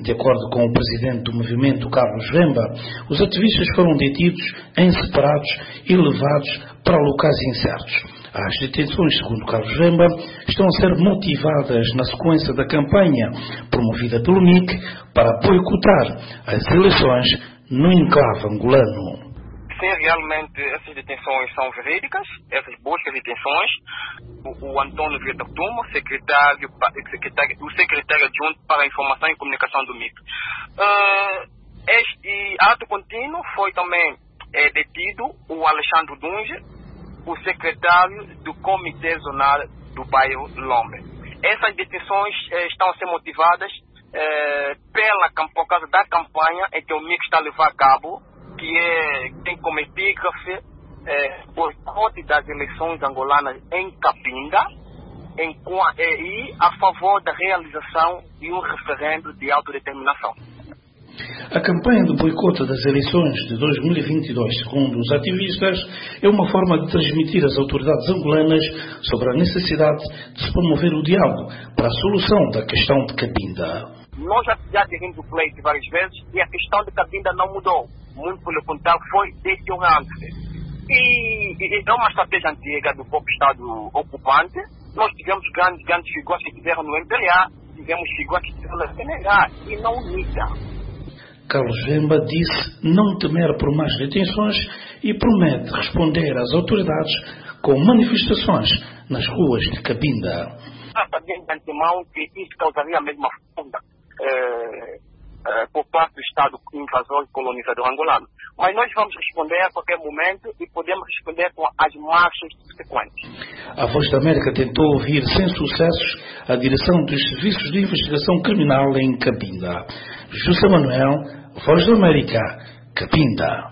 De acordo com o presidente do movimento, Carlos Vemba, os ativistas foram detidos em separados e levados para locais incertos. As detenções, segundo Carlos Vemba, estão a ser motivadas na sequência da campanha promovida pelo MIC para boicotar as eleições no enclave angolano. Se realmente essas detenções são verídicas, essas buscas de detenções, o Antônio Vitor Tuma, o secretário adjunto para a Informação e Comunicação do MIC. Este ato contínuo foi também detido o Alexandre Dunge, o secretário do Comitê Zonal do bairro Lombe. Essas detenções estão a ser motivadas por causa da campanha em que o MIC está a levar a cabo, que tem como epígrafe boicote das eleições angolanas em Cabinda e a favor da realização de um referendo de autodeterminação. A campanha de boicote das eleições de 2022, segundo os ativistas, é uma forma de transmitir às autoridades angolanas sobre a necessidade de se promover o diálogo para a solução da questão de Cabinda. Nós já tivemos o pleito várias vezes e a questão de Cabinda não mudou. Muito pelo contrário, foi deteriorando-se. E é uma estratégia antiga do próprio Estado ocupante. Nós tivemos grandes figuras que estiveram no MPLA, tivemos figuras que estiveram na CNH e não unida. Carlos Vemba disse não temer por mais detenções e promete responder às autoridades com manifestações nas ruas de Cabinda. Sabendo de antemão que isso causaria a mesma funda por parte do Estado invasor e colonizador angolano. Mas nós vamos responder a qualquer momento e podemos responder com as marchas subsequentes. A Voz da América tentou ouvir sem sucessos a direção dos Serviços de Investigação Criminal em Cabinda. José Manuel, Voz da América, Cabinda.